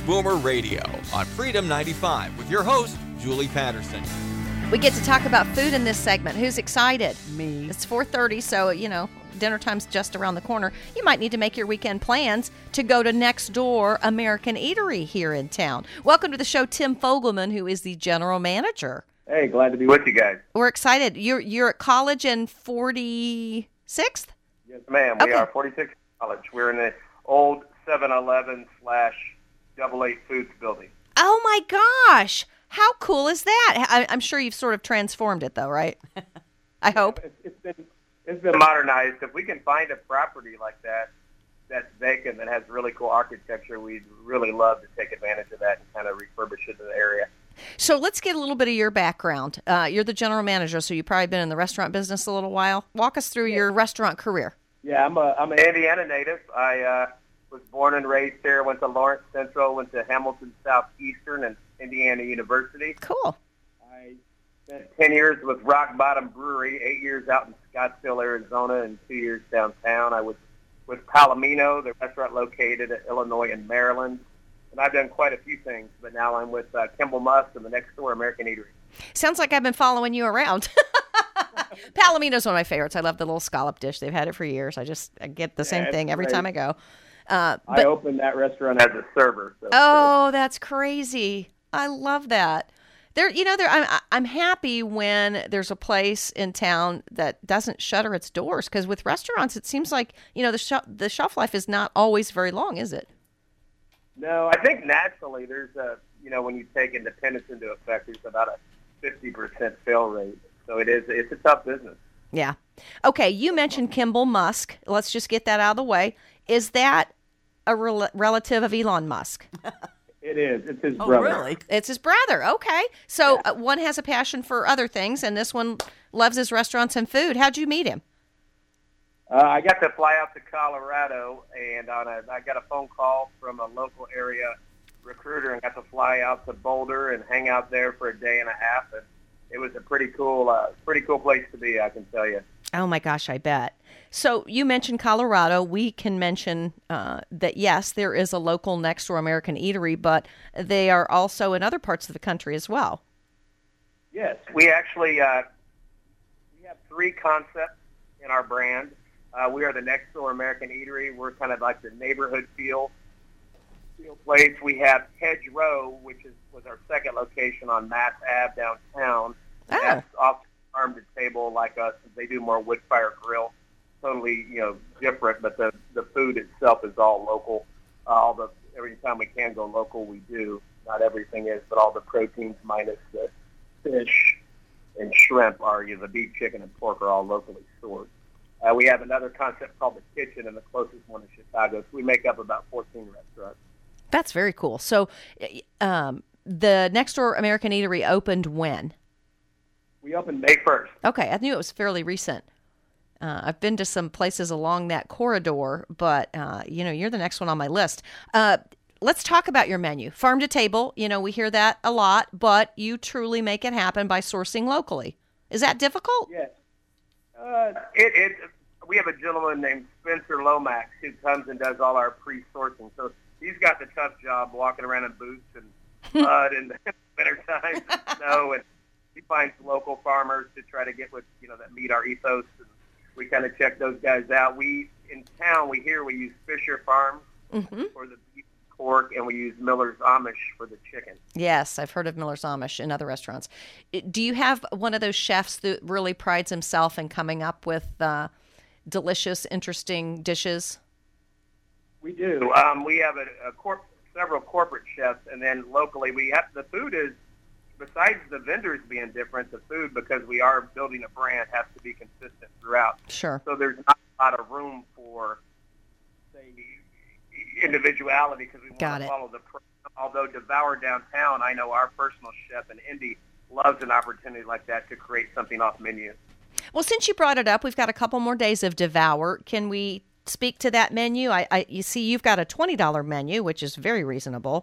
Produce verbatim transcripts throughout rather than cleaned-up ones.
Boomer Radio on Freedom ninety-five with your host, Julie Patterson. We get to talk about food in this segment. Who's excited? Me. It's four thirty, so, you know, dinner time's just around the corner. You might need to make your weekend plans to go to Next Door American Eatery here in town. Welcome to the show, Tim Fogelman, who is the general manager. Hey, glad to be with you guys. We're excited. You're you're at college in forty-sixth? Yes, ma'am. We Okay. are forty-sixth College. We're in the old seven eleven slash double eight Foods building. Oh, my gosh. How cool is that? I, I'm sure you've sort of transformed it, though, right? I hope. It's, it's been it's been modernized. If we can find a property like that that's vacant that has really cool architecture, we'd really love to take advantage of that and kind of refurbish it to the area. So let's get a little bit of your background. Uh, you're the general manager, so you've probably been in the restaurant business a little while. Walk us through your restaurant career. Yeah, I'm a I'm an Indiana native. I uh, was born and raised here. Went to Lawrence Central. Went to Hamilton Southeastern and Indiana University. Cool. I spent ten years with Rock Bottom Brewery, eight years out in Scottsdale, Arizona, and two years downtown. I was with Palomino, the restaurant located at Illinois and Maryland. And I've done quite a few things, but now I'm with uh, Kimball Musk and the Next Door American Eatery. Sounds like I've been following you around. Palomino's one of my favorites. I love the little scallop dish. They've had it for years. I just I get the same Yeah, thing every great. time I go. Uh, I but, opened that restaurant as a server. So oh, that's crazy. I love that. There, you know, there. I'm I'm happy when there's a place in town that doesn't shutter its doors, because with restaurants, it seems like, you know, the sh- the shelf life is not always very long, is it? No, I think naturally there's a, you know, when you take independence into effect, there's about a fifty percent fail rate. So it is, it's a tough business. Yeah. Okay, you mentioned Kimball Musk. Let's just get that out of the way. Is that a rel- relative of Elon Musk? It is. It's his Oh, brother. really? It's his brother. Okay. So uh, one has a passion for other things, and this one loves his restaurants and food. How'd you meet him? Uh, I got to fly out to Colorado, and on a, I got a phone call from a local area recruiter, and got to fly out to Boulder and hang out there for a day and a half. And it was a pretty cool, uh, pretty cool place to be, I can tell you. Oh, my gosh, I bet. So you mentioned Colorado. We can mention uh, that, yes, there is a local Next Door American Eatery, but they are also in other parts of the country as well. Yes, we actually uh, we have three concepts in our brand. Uh, we are the Next Door American Eatery. We're kind of like the neighborhood feel, feel place. We have Hedgerow, which is was our second location on Mass Ave downtown. Oh. That's off farm to table like us. They do more wood fire grill. Totally, you know, different, but the the food itself is all local. Uh, all the every time we can go local, we do. Not everything is, but all the proteins minus the fish and shrimp are, you know, the beef, chicken, and pork are all locally sourced. Uh, we have another concept called the Kitchen, and the closest one is Chicago. So we make up about fourteen restaurants. That's very cool. So um, the Next Door American Eatery opened when? We opened May first. Okay, I knew it was fairly recent. Uh, I've been to some places along that corridor, but, uh, you know, you're the next one on my list. Uh, let's talk about your menu. Farm to table, you know, we hear that a lot, but you truly make it happen by sourcing locally. Is that difficult? Yes. Uh, it, it, we have a gentleman named Spencer Lomax who comes and does all our pre-sourcing. So he's got the tough job walking around in boots and mud in the winter time and snow, and he finds local farmers to try to get with, you know, that meet our ethos. And we kind of check those guys out. We, in town, we hear we use Fisher Farms Mm-hmm. for the beef pork, and we use Miller's Amish for the chicken. Yes, I've heard of Miller's Amish in other restaurants. Do you have one of those chefs that really prides himself in coming up with uh, delicious, interesting dishes? We do. Um, we have a, a corp- several corporate chefs, and then locally we have the food is, besides the vendors being different, the food, because we are building a brand, has to be consistent throughout. Sure. So there's not a lot of room for, say, individuality, because we want Got to it. follow the pro- although Devour Downtown, I know our personal chef and Indy loves an opportunity like that to create something off menu. Well, since you brought it up, we've got a couple more days of Devour. Can we speak to that menu? I, I you see you've got a twenty dollars menu, which is very reasonable.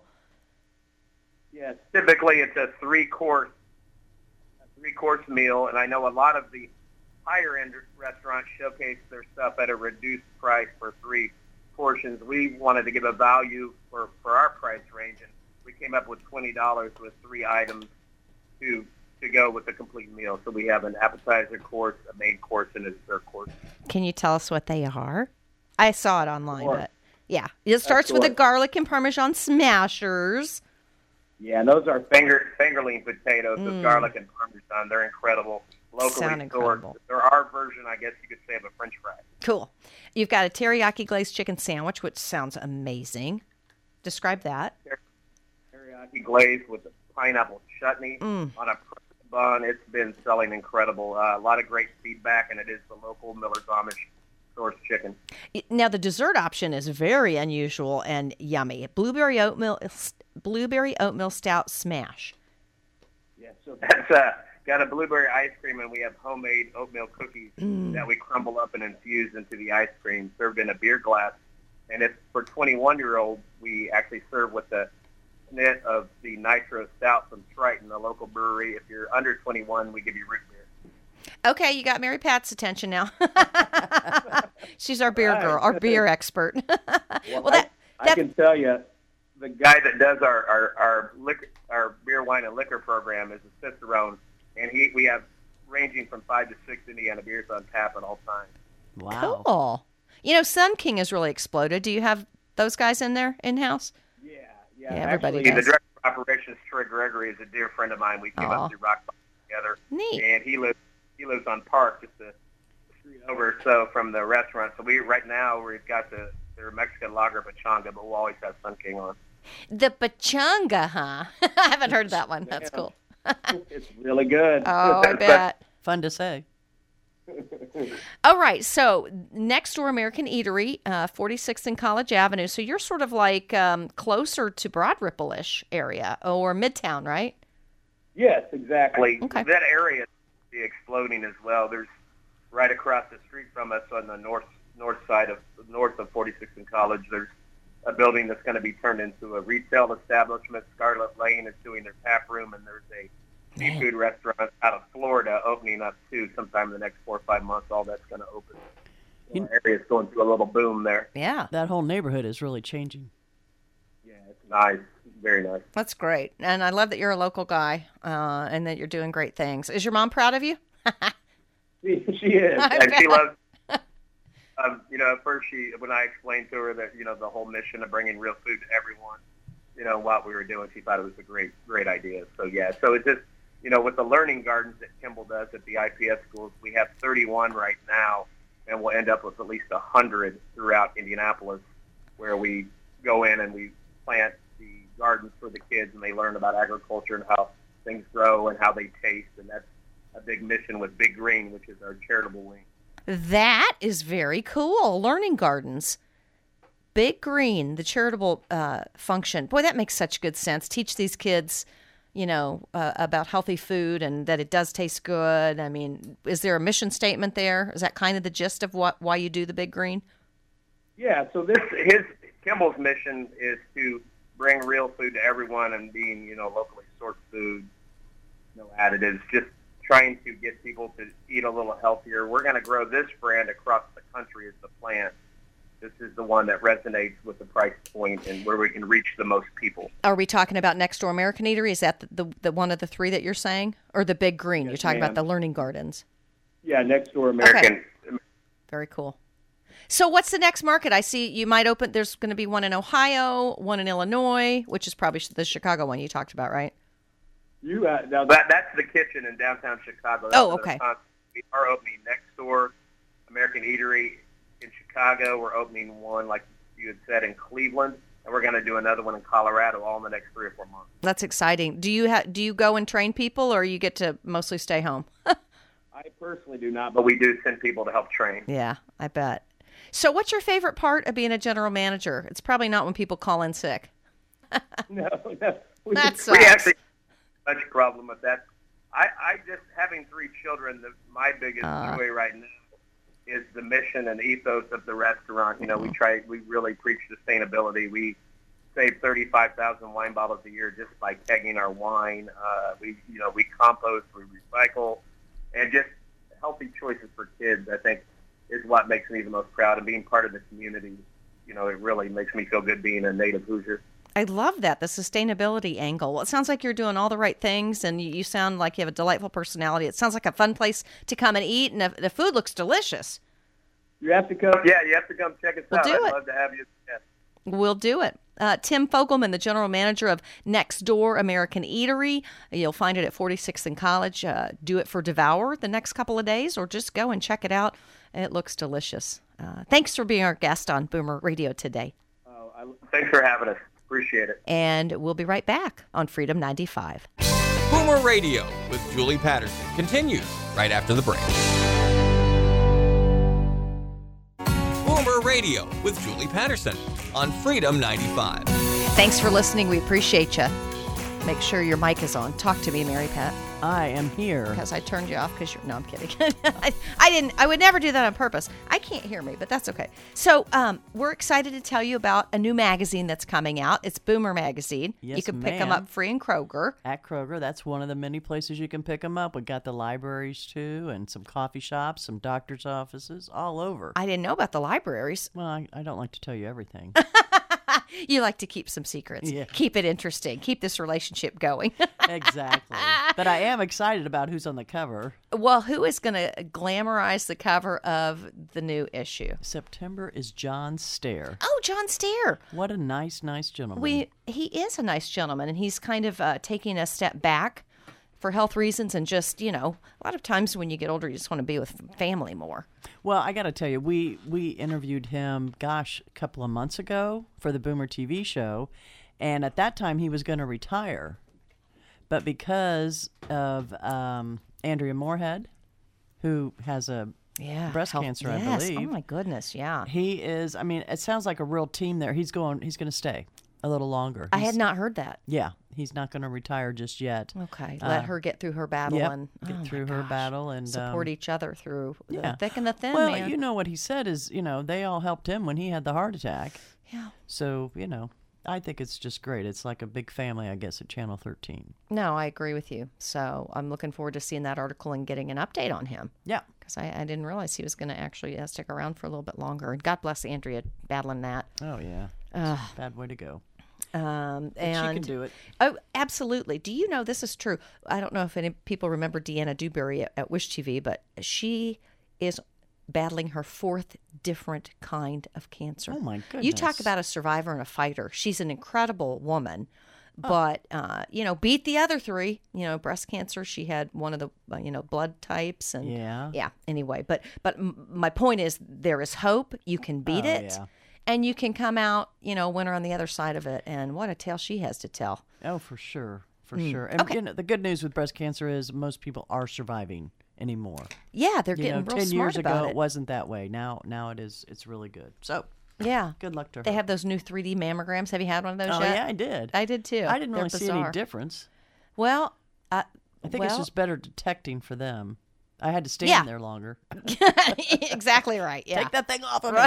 Yes, typically it's a three-course, a three-course meal, and I know a lot of the higher-end restaurants showcase their stuff at a reduced price for three portions. We wanted to give a value for, for our price range, and came up with twenty dollars with three items to to go with the complete meal. So we have an appetizer course, a main course, and a dessert course. Can you tell us what they are? I saw it online, Sure. but yeah. It starts with the Excellent. garlic and Parmesan smashers. Yeah, and those are finger fingerling potatoes with garlic and Parmesan. They're incredible. Locally Sound sourced. incredible. They're our version, I guess you could say, of a French fry. Cool. You've got a teriyaki glazed chicken sandwich, which sounds amazing. Describe that. Teriyaki glaze with a pineapple chutney Mm. on a pressed bun. It's been selling incredible. Uh, a lot of great feedback, and it is the local Miller's Amish sourced chicken. Now, the dessert option is very unusual and yummy. Blueberry oatmeal, blueberry oatmeal stout smash. Yeah, so That's uh, got a blueberry ice cream, and we have homemade oatmeal cookies Mm. that we crumble up and infuse into the ice cream, served in a beer glass. And if for twenty-one-year-olds, we actually serve with the snit of the Nitro Stout from Triton, a local brewery. If you're under twenty-one, we give you root beer. Okay, you got Mary Pat's attention now. She's our beer Right. girl, our beer expert. well, I, that I that can tell you, The guy that does our our our, liquor, our beer, wine, and liquor program is a Cicerone, and he we have ranging from five to six Indiana beers on tap at all times. Wow. cool. You know, Sun King has really exploded. Do you have those guys in there in house? yeah, yeah, Yeah, everybody actually, The does. director of operations, Troy Gregory, is a dear friend of mine. We came Aw. up through Rock Bottom together, Neat. and he lives he lives on Park, just a street over or so from the restaurant. So we right now we've got the their Mexican lager pachanga, but we'll always have Sun King on. The pachanga, huh? I haven't heard that one. That's Yeah. cool. It's really good. Oh, I bet. Fun to say. All right. So next door American Eatery, uh, forty-sixth and College Avenue. So you're sort of like um, closer to Broad Ripple-ish area or Midtown, right? Yes, exactly. Okay. That area is exploding as well. There's right across the street from us on the north north side of north of forty-sixth and College. There's a building that's going to be turned into a retail establishment. Scarlet Lane is doing their tap room, and there's a seafood restaurant out of Florida opening up too sometime in the next four or five months. All that's going to open. So our area's going through a little boom there. Yeah. That whole neighborhood is really changing. Yeah, it's nice, very nice. That's great. And I love that you're a local guy uh, and that you're doing great things. Is your mom proud of you? She, she is. I And she bet. loves. Um, you know, at first she, when I explained to her that, you know, the whole mission of bringing real food to everyone, you know, what we were doing, she thought it was a great, great idea. So yeah, so it's just, you know, with the learning gardens that Kimball does at the I P S schools, we have thirty-one right now, and we'll end up with at least one hundred throughout Indianapolis, where we go in and we plant the gardens for the kids, and they learn about agriculture and how things grow and how they taste, and that's a big mission with Big Green, which is our charitable wing. That is very cool. Learning Gardens. Big Green, the charitable uh, function. Boy, that makes such good sense. Teach these kids, you know, uh, about healthy food and that it does taste good. I mean, is there a mission statement there? Is that kind of the gist of what why you do the Big Green? Yeah, so this His Kimball's mission is to bring real food to everyone and being, you know, locally sourced food, no additives, just trying to get people to eat a little healthier. We're going to grow this brand across the country as the plan. This is the one that resonates with the price point and where we can reach the most people. Are we talking about Next Door American Eatery? Is that the, the, the one of the three that you're saying? Or the Big Green? Yes, you're talking ma'am. about the Learning Gardens. yeah, next door American. American, Very cool. So what's the next market? I see you might open, there's going to be one in Ohio, one in Illinois, which is probably the Chicago one you talked about, right? You uh, now that, that's the kitchen in downtown Chicago. That's Oh, another okay. concept. We are opening Next Door American Eatery in Chicago. We're opening one, like you had said, in Cleveland, and we're going to do another one in Colorado all in the next three or four months. That's exciting. Do you ha- do you go and train people, or you get to mostly stay home? I personally do not, But but we do send people to help train. Yeah, I bet. So what's your favorite part of being a general manager? It's probably not when people call in sick. no, no. We, That We sucks. actually have such a problem with that. I, I just, having three children, the, my biggest Uh. joy right now is the mission and ethos of the restaurant. You know, we try, we really preach sustainability. We save thirty-five thousand wine bottles a year just by kegging our wine. Uh, we, you know, we compost, we recycle, and just healthy choices for kids, I think, is what makes me the most proud. And being part of the community, you know, it really makes me feel good being a native Hoosier. I love that, the sustainability angle. Well, it sounds like you're doing all the right things, and you, you sound like you have a delightful personality. It sounds like a fun place to come and eat, and the, the food looks delicious. You have to come. Yeah, you have to come check us We'll out. do I'd it. love to have you. Yeah. We'll do it. Uh, Tim Fogelman, the general manager of Next Door American Eatery. You'll find it at forty-sixth and College. Uh, do it for Devour the next couple of days, or just go and check it out. It looks delicious. Uh, thanks for being our guest on Boomer Radio today. Oh, I, Thanks for having us. Appreciate it. And we'll be right back on Freedom ninety-five. Boomer Radio with Julie Patterson continues right after the break. Boomer Radio with Julie Patterson on Freedom ninety-five. Thanks for listening. We appreciate you. Make sure your mic is on. Talk to me, Mary Pat, I am here. because I turned you off because you're... No, I'm kidding. I, I didn't. I would never do that on purpose. I can't hear me, but that's okay. So um, we're excited to tell you about a new magazine that's coming out. It's Boomer Magazine. Yes, you can pick them ma'am. up free in Kroger. At Kroger, that's one of the many places you can pick them up. We got the libraries too, and some coffee shops, some doctor's offices, all over. I didn't know about the libraries. Well, I, I don't like to tell you everything. You like to keep some secrets. Yeah. Keep it interesting. Keep this relationship going. Exactly. But I am excited about who's on the cover. Well, who is going to glamorize the cover of the new issue? September is John Stair. Oh, John Stair. What a nice, nice gentleman. We he is a nice gentleman, and he's kind of uh, taking a step back for health reasons, and just, you know, a lot of times when you get older, you just want to be with family more. Well, I got to tell you, we we interviewed him, gosh, a couple of months ago for the Boomer T V show, and at that time he was going to retire, but because of um, Andrea Moorhead, who has a Yeah, breast health- cancer, I yes. believe. Oh my goodness, yeah. He is. I mean, it sounds like a real team there. He's going. He's going to stay a little longer. I had He's- not heard that. Yeah, he's not going to retire just yet. Okay, Uh, let her get through her battle Yep, and get oh my through her gosh. battle and support um, each other through yeah. the thick and the thin. Well, man. you know what he said is, you know, they all helped him when he had the heart attack. Yeah. So, you know, I think it's just great. It's like a big family, I guess, at Channel thirteen. No, I agree with you. So I'm looking forward to seeing that article and getting an update on him. Yeah. Because I, I didn't realize he was going to actually uh, stick around for a little bit longer. And God bless Andrea battling that. Oh, yeah. Ugh. Bad way to go. Um, But and she can do it. Oh, absolutely. Do you know this is true? I don't know if any people remember Deanna Dewberry at, at Wish T V, but she is battling her fourth different kind of cancer. Oh, my You talk goodness. about a survivor and a fighter. She's an incredible woman. But, uh, you know, beat the other three. You know, breast cancer, she had one of the, uh, you know, blood types. And Yeah. Yeah, anyway. But but m- my point is there is hope. You can beat Oh, it. yeah. And you can come out, you know, winner on the other side of it. And what a tale she has to tell. Oh, for sure. For sure. And, Okay. you know, the good news with breast cancer is most people are surviving anymore. Yeah, they're You getting know, real ten smart years ago, about it it. wasn't that way. Now, now it is. It's really good. So, Yeah. good luck to her. They have those new three D mammograms. Have you had one of those Oh, yet? yeah, I did. I did too. I didn't They're really see bizarre. any difference. Well, uh, I think well, it's just better detecting for them. I had to stand Yeah. there longer. exactly right. Yeah. Take that thing off of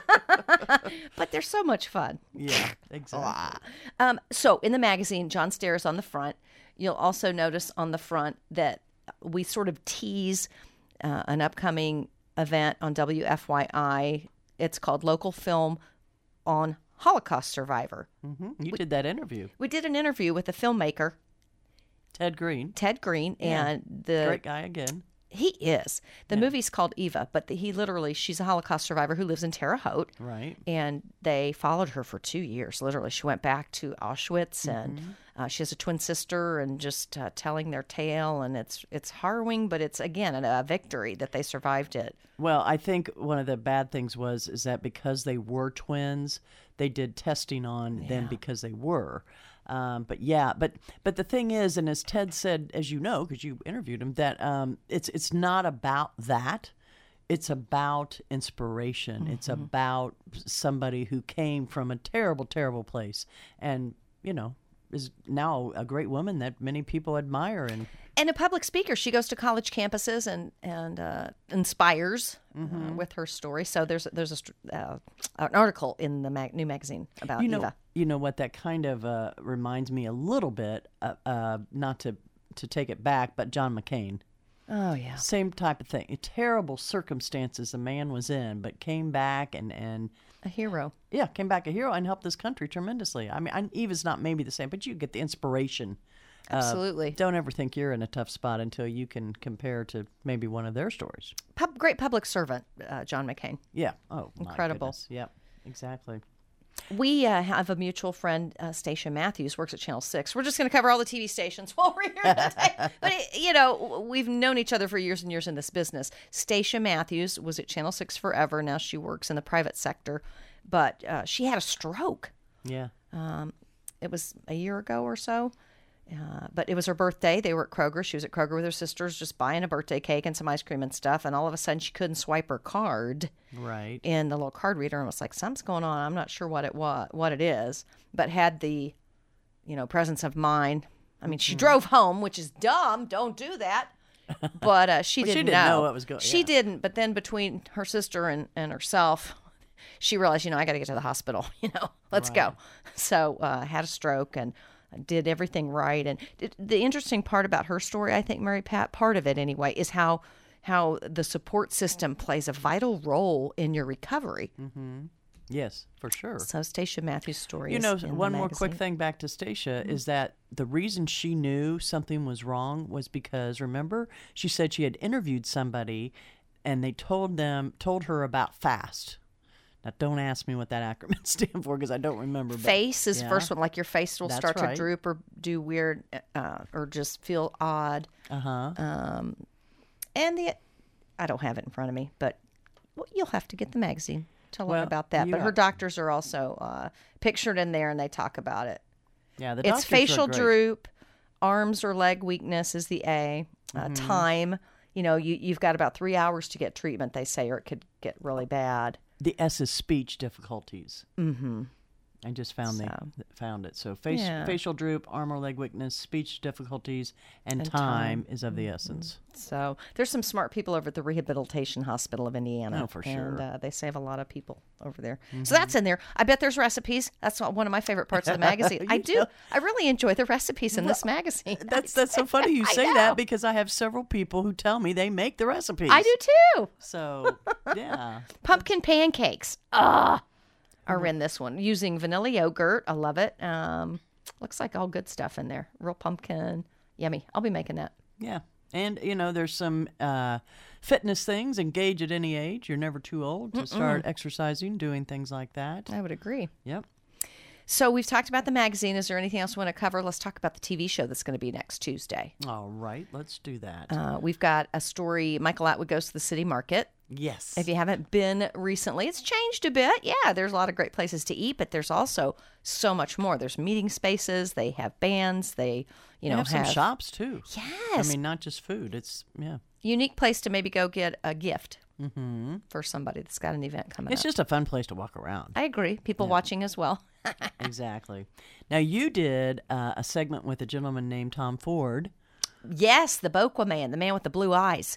me. But they're so much fun. Yeah, exactly. Um, so in the magazine, John Stair is on the front. You'll also notice on the front that we sort of tease uh, an upcoming event on W F Y I. It's called Local Film on Holocaust Survivor. hmm You did that interview. We did an interview with the filmmaker, Ted Green. Ted Green, Yeah. and the Great guy again. He is. The movie's called Eva, but the, he literally, she's a Holocaust survivor who lives in Terre Haute. Right. And they followed her for two years. Literally, she went back to Auschwitz, and Mm-hmm. uh, she has a twin sister, and just uh, telling their tale. And it's it's harrowing, but it's again a, a victory that they survived it. Well, I think one of the bad things was is that because they were twins, they did testing on them because they were. Um, but yeah, but but the thing is, and as Ted said, as you know, because you interviewed him, that um, it's it's not about that. It's about inspiration. It's about somebody who came from a terrible, terrible place, and you know is now a great woman that many people admire. And And a public speaker. She goes to college campuses and and uh, inspires Mm-hmm. uh, with her story. So there's there's a st- uh, an article in the mag- new magazine about you know, Eva. you know what that kind of uh, reminds me a little bit. Uh, uh, not to to take it back, but John McCain. Oh, yeah. Same type of thing. Terrible circumstances the man was in, but came back and, and A hero. yeah, came back a hero and helped this country tremendously. I mean, I, Eva's not maybe the same, but you get the inspiration. Uh, Absolutely. don't ever think you're in a tough spot until you can compare to maybe one of their stories. Pub- great public servant, uh, John McCain. Yeah. Oh, my Incredible. goodness. Yep. Exactly. We uh, have a mutual friend, uh, Stacia Matthews, works at Channel six. We're just going to cover all the T V stations while we're here today. But, it, you know, we've known each other for years and years in this business. Stacia Matthews was at Channel six forever. Now she works in the private sector. But uh, she had a stroke. Yeah. It was a year ago or so. Uh, but it was her birthday. They were at Kroger. She was at Kroger with her sisters just buying a birthday cake and some ice cream and stuff. And all of a sudden she couldn't swipe her card Right. in the little card reader and was like, something's going on. I'm not sure what it was, what it is, but had the, you know, presence of mind. I mean, she drove home, which is dumb. Don't do that. But uh, she, Well, she didn't didn't know. know what was going- She yeah. didn't. But then between her sister and, and herself, she realized, you know, I got to get to the hospital. You know, let's go. So uh, had a stroke and did everything right. And it, the interesting part about her story, I think, Mary Pat, part of it anyway, is how how the support system plays a vital role in your recovery. Yes, for sure. So Stacia Matthews' story. You is know, in the one more quick magazine. thing back to Stacia is that the reason she knew something was wrong was because, remember, she said she had interviewed somebody and they told them told her about FAST. Now, don't ask me what that acronym stands for because I don't remember. But, Face is the yeah. first one. Like your face will That's start to right. droop or do weird uh, or just feel odd. Uh-huh. And the, I don't have it in front of me, but well, you'll have to get the magazine to learn Well, about that. you But her have- doctors are also uh, pictured in there, and they talk about it. Yeah, the It's doctors are facial great. droop, arms or leg weakness is the A. Uh, Mm-hmm. Time, you know, you you've got about three hours to get treatment. They say, or it could get really bad. The S is speech difficulties. Mm-hmm. I just found So. the found it. So face, Yeah. facial droop, arm or leg weakness, speech difficulties, and, And time, time. is of the essence. So there's some smart people over at the Rehabilitation Hospital of Indiana. Oh, for And sure. uh, they save a lot of people over there. So that's in there. I bet there's recipes. That's one of my favorite parts of the magazine. I do. I really enjoy the recipes in this magazine. That's that's so funny you I say know. that because I have several people who tell me they make the recipes. I do too. So yeah, Pumpkin pancakes. Ah, are in this one using vanilla yogurt. I love it. Um, looks like all good stuff in there. Real pumpkin, yummy. I'll be making that. yeah, and you know there's some uh, fitness things. Engage at any age. You're never too old to start exercising, doing things like that. I would agree. Yep. So we've talked about the magazine. Is there anything else we want to cover? Let's talk about the T V show that's going to be next Tuesday. All right, let's do that. Uh, we've got a story. Michael Atwood goes to the city market. yes. If you haven't been recently, it's changed a bit. Yeah, there's a lot of great places to eat, but there's also so much more. There's meeting spaces. They have bands. They, you They know, have some shops too. Yes, I mean, not just food. It's yeah. unique place to maybe go get a gift for somebody that's got an event coming It's up. just a fun place to walk around. I agree. People watching as well. Exactly. Now you did uh, a segment with a gentleman named Tom Ford. Yes, the Boqua man, the man with the blue eyes.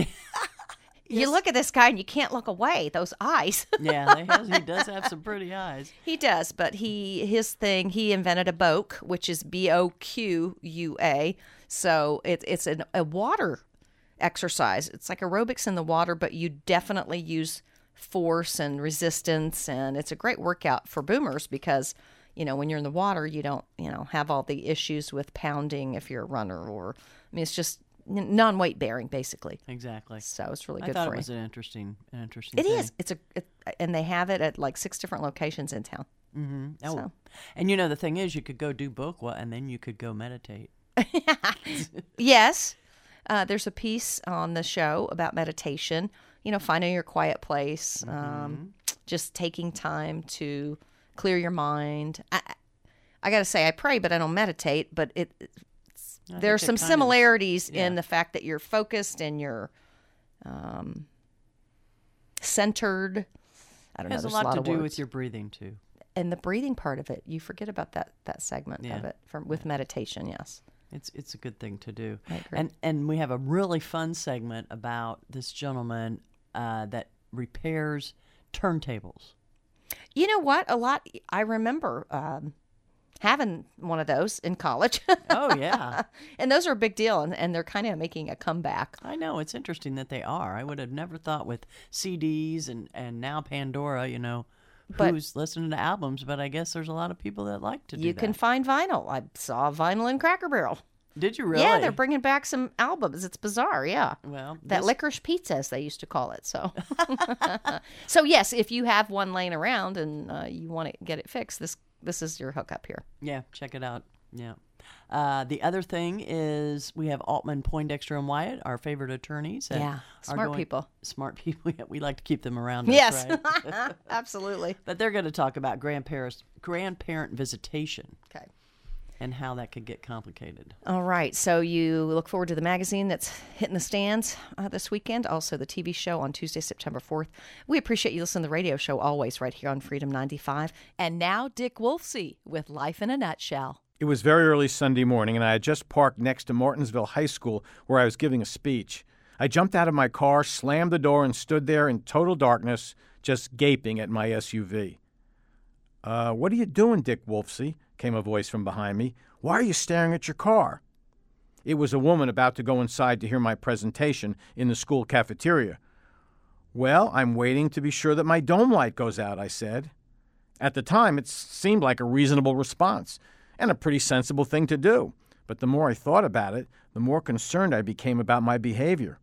You look at this guy and you can't look away. Those eyes. Yeah, he, has, he does have some pretty eyes. He does, but he his thing. He invented a boque, which is B O Q U A. So it, it's an, a water exercise. It's like aerobics in the water, but you definitely use force and resistance, and it's a great workout for boomers because you know when you're in the water, you don't you know have all the issues with pounding if you're a runner, or I mean it's just non-weight bearing basically. Exactly. So it's really I good thought for it was you. an interesting, an interesting. It thing. is. It's a it, and they have it at like six different locations in town. Oh, So. and you know the thing is, you could go do Boqua and then you could go meditate. Yes. Uh, there's a piece on the show about meditation, you know, finding your quiet place, um, just taking time to clear your mind. I, I got to say, I pray, but I don't meditate. But it, it's, I there are think it some kind of- similarities yeah. in the fact that you're focused and you're um, centered. I don't It has know. a There's lot, to of do words. with your breathing too. And the breathing part of it, you forget about that that segment Yeah. of it from with meditation. Yes. It's it's a good thing to do. I agree. And and we have a really fun segment about this gentleman uh, that repairs turntables. You know what? A lot. I remember um, having one of those in college. Oh, yeah. And those are a big deal, and, and they're kind of making a comeback. I know. It's interesting that they are. I would have never thought with C Ds and, and now Pandora, you know, But- who's listening to albums, but I guess there's a lot of people that like to do You that. can find vinyl. I saw vinyl in Cracker Barrel. Did you really? Yeah, they're bringing back some albums. It's bizarre, yeah. Well, That this- licorice pizza, as they used to call it. So, so yes, if you have one laying around and uh, you want to get it fixed, this this is your hookup here. Yeah, check it out. Yeah. Uh, the other thing is we have Altman, Poindexter, and Wyatt, our favorite attorneys. that Yeah, are smart going- people. Smart people. Yeah, we like to keep them around us, Yes, right? absolutely. But they're going to talk about grandparents, grandparent visitation Okay. and how that could get complicated. All right. So you look forward to the magazine that's hitting the stands uh, this weekend. Also, the T V show on Tuesday, September fourth. We appreciate you listening to the radio show always right here on Freedom ninety-five. And now, Dick Wolfsey with Life in a Nutshell. It was very early Sunday morning, and I had just parked next to Martinsville High School where I was giving a speech. I jumped out of my car, slammed the door, and stood there in total darkness, just gaping at my S U V. Uh, what are you doing, Dick Wolfsey? Came a voice from behind me. Why are you staring at your car? It was a woman about to go inside to hear my presentation in the school cafeteria. Well, I'm waiting to be sure that my dome light goes out, I said. At the time, it seemed like a reasonable response and a pretty sensible thing to do. But the more I thought about it, the more concerned I became about my behavior.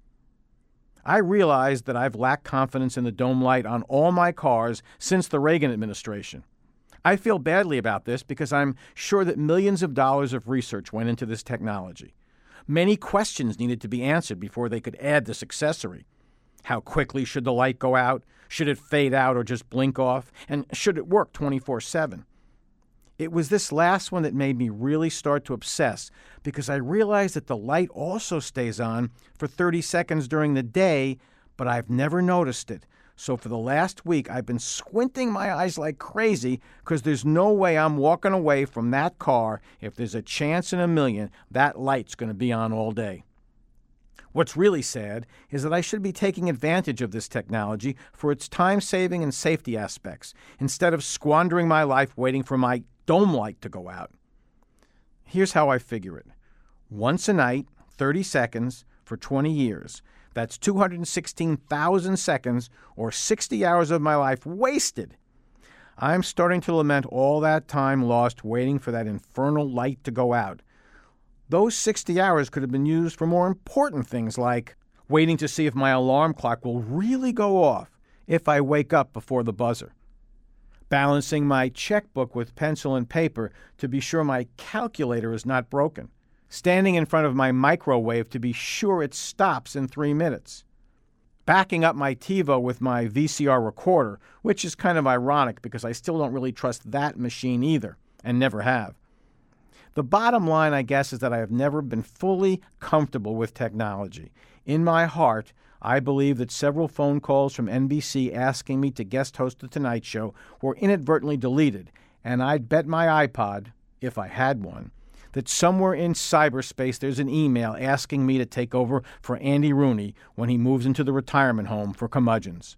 I realized that I've lacked confidence in the dome light on all my cars since the Reagan administration. I feel badly about this because I'm sure that millions of dollars of research went into this technology. Many questions needed to be answered before they could add this accessory. How quickly should the light go out? Should it fade out or just blink off? And should it work twenty-four seven? It was this last one that made me really start to obsess because I realized that the light also stays on for thirty seconds during the day, but I've never noticed it. So for the last week, I've been squinting my eyes like crazy because there's no way I'm walking away from that car if there's a chance in a million that light's going to be on all day. What's really sad is that I should be taking advantage of this technology for its time-saving and safety aspects instead of squandering my life waiting for my dome light to go out. Here's how I figure it. Once a night, thirty seconds for twenty years. That's two hundred sixteen thousand seconds or sixty hours of my life wasted. I'm starting to lament all that time lost waiting for that infernal light to go out. Those sixty hours could have been used for more important things like waiting to see if my alarm clock will really go off if I wake up before the buzzer, balancing my checkbook with pencil and paper to be sure my calculator is not broken, standing in front of my microwave to be sure it stops in three minutes, backing up my TiVo with my V C R recorder, which is kind of ironic because I still don't really trust that machine either, and never have. The bottom line, I guess, is that I have never been fully comfortable with technology. In my heart, I believe that several phone calls from N B C asking me to guest host The Tonight Show were inadvertently deleted, and I'd bet my iPod, if I had one, that somewhere in cyberspace there's an email asking me to take over for Andy Rooney when he moves into the retirement home for curmudgeons.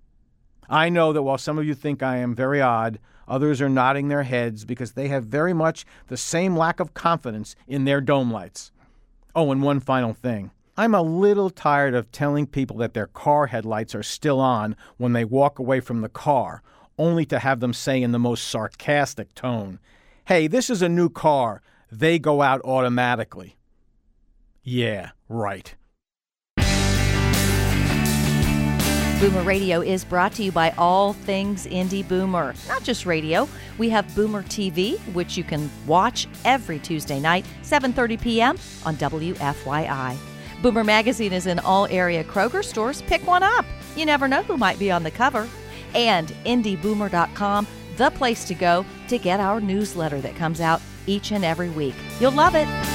I know that while some of you think I am very odd, others are nodding their heads because they have very much the same lack of confidence in their dome lights. Oh, and one final thing. I'm a little tired of telling people that their car headlights are still on when they walk away from the car, only to have them say in the most sarcastic tone, "Hey, this is a new car. They go out automatically." Yeah, right. Boomer Radio is brought to you by All Things Indie Boomer. Not just radio. We have Boomer T V, which you can watch every Tuesday night, seven thirty p.m. on W F Y I. Boomer Magazine is in all area Kroger stores. Pick one up. You never know who might be on the cover. And indie boomer dot com, the place to go to get our newsletter that comes out each and every week. You'll love it.